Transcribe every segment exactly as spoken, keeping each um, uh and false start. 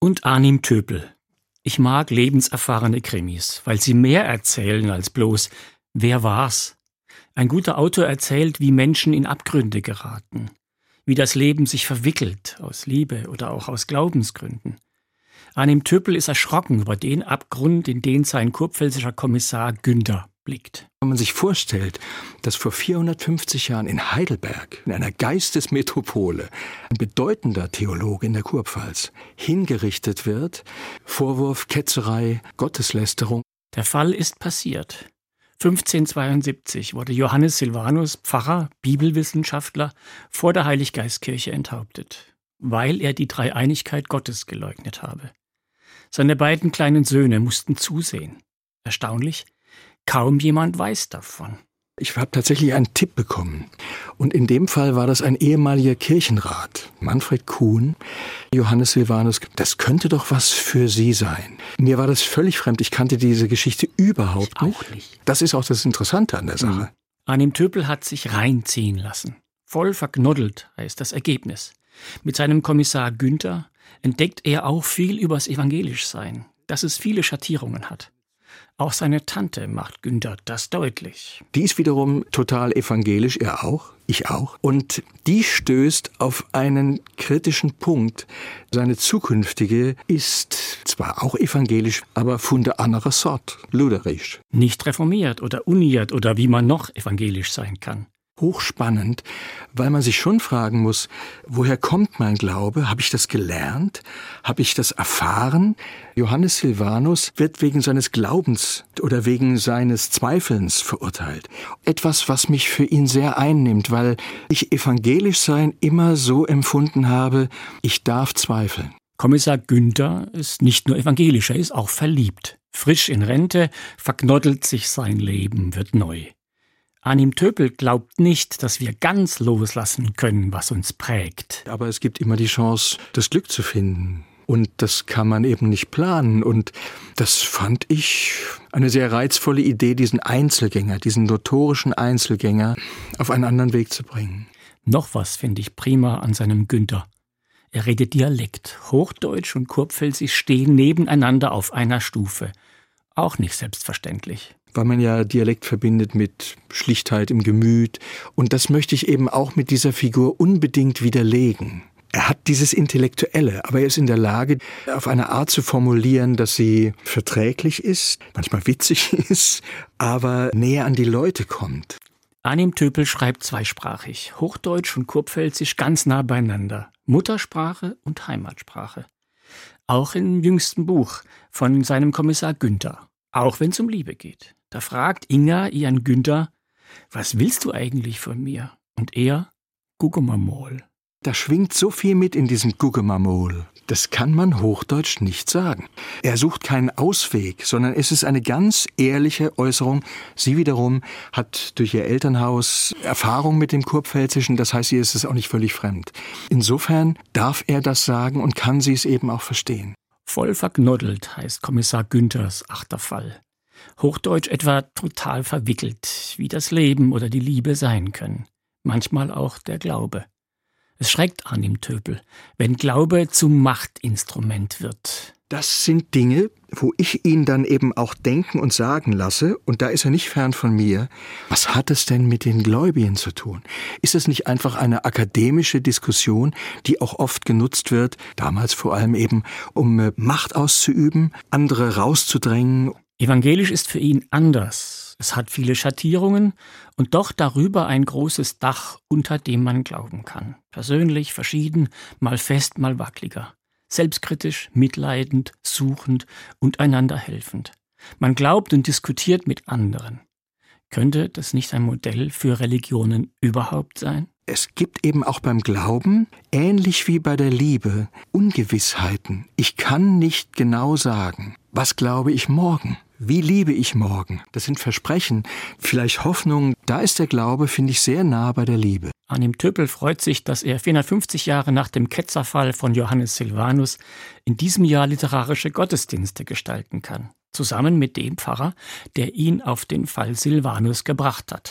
Und Arnim Töpel. Ich mag lebenserfahrene Krimis, weil sie mehr erzählen als bloß wer war's. Ein guter Autor erzählt, wie Menschen in Abgründe geraten, wie das Leben sich verwickelt, aus Liebe oder auch aus Glaubensgründen. Arnim Töpel ist erschrocken über den Abgrund, in den sein kurpfälzischer Kommissar Günther blickt. Wenn man sich vorstellt, dass vor vierhundertfünfzig Jahren in Heidelberg, in einer Geistesmetropole, ein bedeutender Theologe in der Kurpfalz hingerichtet wird, Vorwurf Ketzerei, Gotteslästerung. Der Fall ist passiert. fünfzehnhundertzweiundsiebzig wurde Johannes Silvanus, Pfarrer, Bibelwissenschaftler, vor der Heiliggeistkirche enthauptet, weil er die Dreieinigkeit Gottes geleugnet habe. Seine beiden kleinen Söhne mussten zusehen. Erstaunlich, kaum jemand weiß davon. Ich habe tatsächlich einen Tipp bekommen. Und in dem Fall war das ein ehemaliger Kirchenrat, Manfred Kuhn, Johannes Silvanus. Das könnte doch was für Sie sein. Mir war das völlig fremd. Ich kannte diese Geschichte überhaupt nicht. Auch nicht. Das ist auch das Interessante an der Sache. Mhm. Arnim Töpel hat sich reinziehen lassen. Voll verknoddelt heißt das Ergebnis. Mit seinem Kommissar Günther entdeckt er auch viel übers Evangelischsein, dass es viele Schattierungen hat. Auch seine Tante macht Günther das deutlich. Die ist wiederum total evangelisch, er auch, ich auch. Und die stößt auf einen kritischen Punkt. Seine zukünftige ist zwar auch evangelisch, aber von der anderen Sort, lutherisch. Nicht reformiert oder uniert oder wie man noch evangelisch sein kann. Hochspannend, weil man sich schon fragen muss, woher kommt mein Glaube? Habe ich das gelernt? Habe ich das erfahren? Johannes Silvanus wird wegen seines Glaubens oder wegen seines Zweifelns verurteilt. Etwas, was mich für ihn sehr einnimmt, weil ich evangelisch sein immer so empfunden habe, ich darf zweifeln. Kommissar Günther ist nicht nur evangelisch, er ist auch verliebt. Frisch in Rente, verknoddelt sich sein Leben, wird neu. Arnim Töpel glaubt nicht, dass wir ganz loslassen können, was uns prägt. Aber es gibt immer die Chance, das Glück zu finden. Und das kann man eben nicht planen. Und das fand ich eine sehr reizvolle Idee, diesen Einzelgänger, diesen notorischen Einzelgänger auf einen anderen Weg zu bringen. Noch was finde ich prima an seinem Günther. Er redet Dialekt. Hochdeutsch und Kurpfälzisch stehen nebeneinander auf einer Stufe. Auch nicht selbstverständlich. Weil man ja Dialekt verbindet mit Schlichtheit im Gemüt. Und das möchte ich eben auch mit dieser Figur unbedingt widerlegen. Er hat dieses Intellektuelle, aber er ist in der Lage, auf eine Art zu formulieren, dass sie verträglich ist, manchmal witzig ist, aber näher an die Leute kommt. Arnim Töpel schreibt zweisprachig, Hochdeutsch und Kurpfälzisch ganz nah beieinander, Muttersprache und Heimatsprache. Auch im jüngsten Buch von seinem Kommissar Günther, auch wenn es um Liebe geht. Da fragt Inga ihren Günther, was willst du eigentlich von mir? Und er, gucke mal mal. Da schwingt so viel mit in diesem Guggemamohl. Das kann man hochdeutsch nicht sagen. Er sucht keinen Ausweg, sondern es ist eine ganz ehrliche Äußerung. Sie wiederum hat durch ihr Elternhaus Erfahrung mit dem Kurpfälzischen, das heißt, ihr ist es auch nicht völlig fremd. Insofern darf er das sagen und kann sie es eben auch verstehen. Voll verknoddelt heißt Kommissar Günthers achter Fall. Hochdeutsch etwa total verwickelt, wie das Leben oder die Liebe sein können. Manchmal auch der Glaube. Es schreckt Arnim Töpel, wenn Glaube zum Machtinstrument wird. Das sind Dinge, wo ich ihn dann eben auch denken und sagen lasse, und da ist er nicht fern von mir, was hat es denn mit den Gläubigen zu tun? Ist es nicht einfach eine akademische Diskussion, die auch oft genutzt wird, damals vor allem eben, um Macht auszuüben, andere rauszudrängen? Evangelisch ist für ihn anders. Es hat viele Schattierungen und doch darüber ein großes Dach, unter dem man glauben kann. Persönlich, verschieden, mal fest, mal wackeliger. Selbstkritisch, mitleidend, suchend und einander helfend. Man glaubt und diskutiert mit anderen. Könnte das nicht ein Modell für Religionen überhaupt sein? Es gibt eben auch beim Glauben, ähnlich wie bei der Liebe, Ungewissheiten. Ich kann nicht genau sagen, was glaube ich morgen? Wie liebe ich morgen? Das sind Versprechen, vielleicht Hoffnungen. Da ist der Glaube, finde ich, sehr nah bei der Liebe. Arnim Töpel freut sich, dass er vierhundertfünfzig Jahre nach dem Ketzerfall von Johannes Silvanus in diesem Jahr literarische Gottesdienste gestalten kann. Zusammen mit dem Pfarrer, der ihn auf den Fall Silvanus gebracht hat.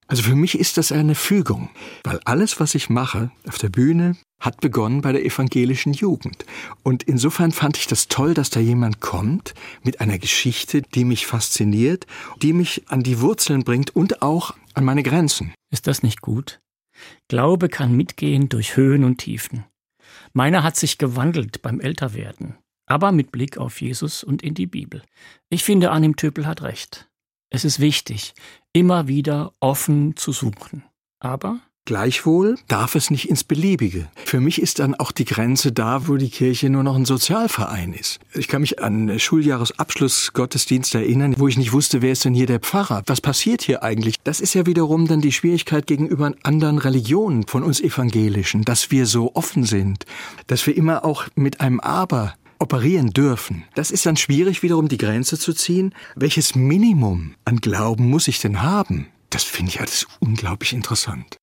Also für mich ist das eine Fügung, weil alles, was ich mache auf der Bühne, hat begonnen bei der evangelischen Jugend. Und insofern fand ich das toll, dass da jemand kommt mit einer Geschichte, die mich fasziniert, die mich an die Wurzeln bringt und auch an meine Grenzen. Ist das nicht gut? Glaube kann mitgehen durch Höhen und Tiefen. Meiner hat sich gewandelt beim Älterwerden, aber mit Blick auf Jesus und in die Bibel. Ich finde, Arnim Töpel hat recht. Es ist wichtig, immer wieder offen zu suchen. Aber gleichwohl darf es nicht ins Beliebige. Für mich ist dann auch die Grenze da, wo die Kirche nur noch ein Sozialverein ist. Ich kann mich an Schuljahresabschlussgottesdienst erinnern, wo ich nicht wusste, wer ist denn hier der Pfarrer? Was passiert hier eigentlich? Das ist ja wiederum dann die Schwierigkeit gegenüber anderen Religionen von uns Evangelischen, dass wir so offen sind, dass wir immer auch mit einem Aber operieren dürfen. Das ist dann schwierig, wiederum die Grenze zu ziehen. Welches Minimum an Glauben muss ich denn haben? Das finde ich alles unglaublich interessant.